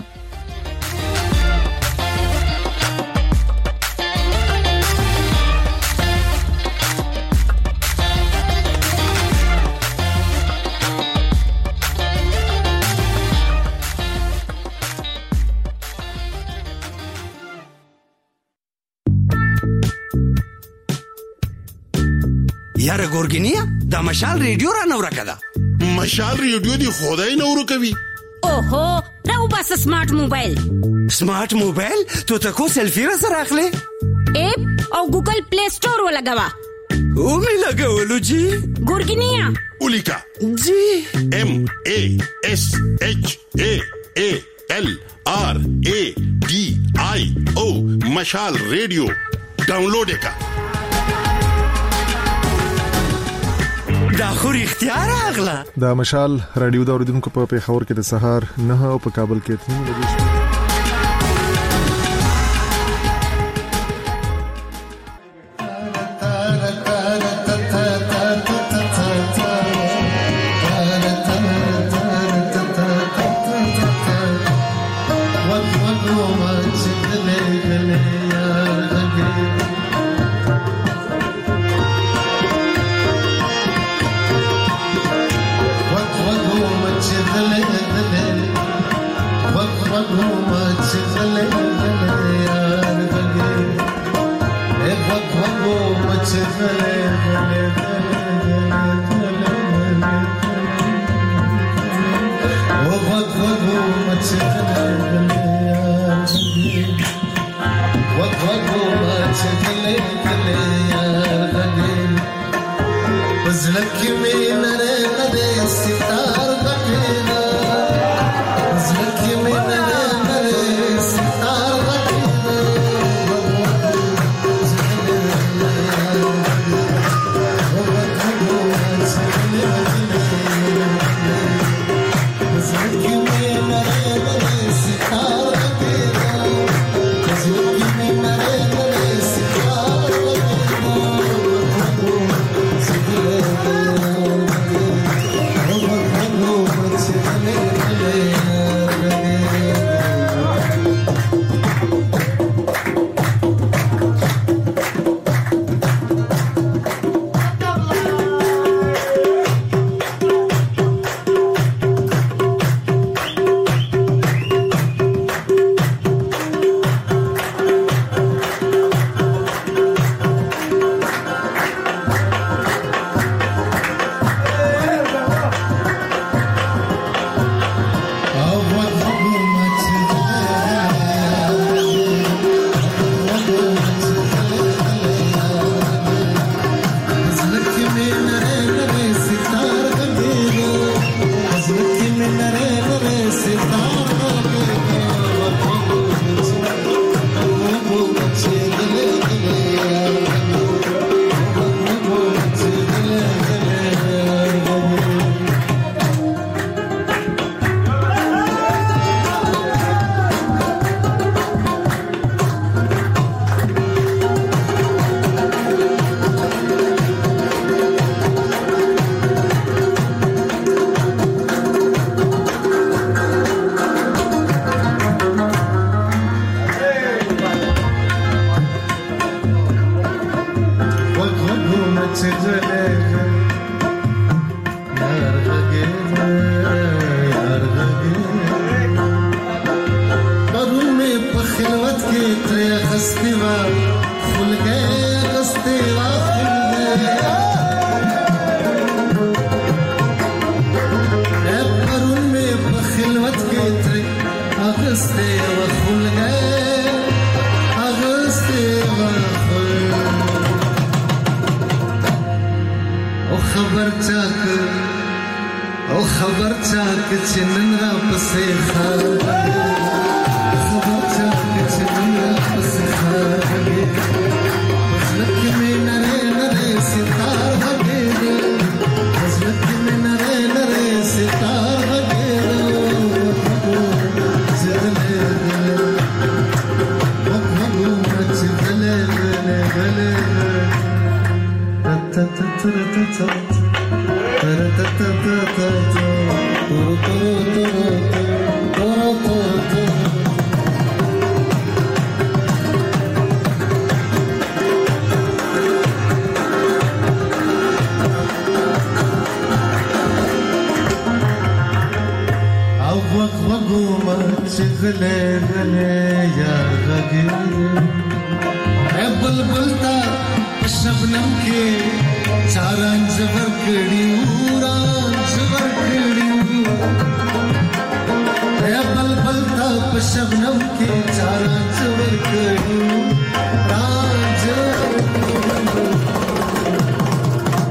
یاره ګورګینیا دا مشال ریډیو را نو راکده مشال ریډیو دی خدای نو کوي اوهو راو بس سمارټ موبایل سمارټ موبایل تو تکو سیلفی را سره اخلي اپ او ګوګل پلی سٹور ولګوا او می لګولو جی ګورګینیا اولیکا جی M A S H A A L R A D I O مشال ریډیو ډاونلوډ کا دا خو اختیار اغلا دا مشال رادیو دا اوریدونکو په پیښور کې د سهار 9 او په کابل کې 3 بجې زلکی می نره نره ستار بکینا زلکی می نره نره ستار بکینا زلکی می نره نره ستار بکینا زلکی می نره نره ستار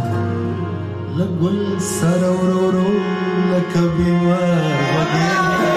लगुल सरवरो लकबीमार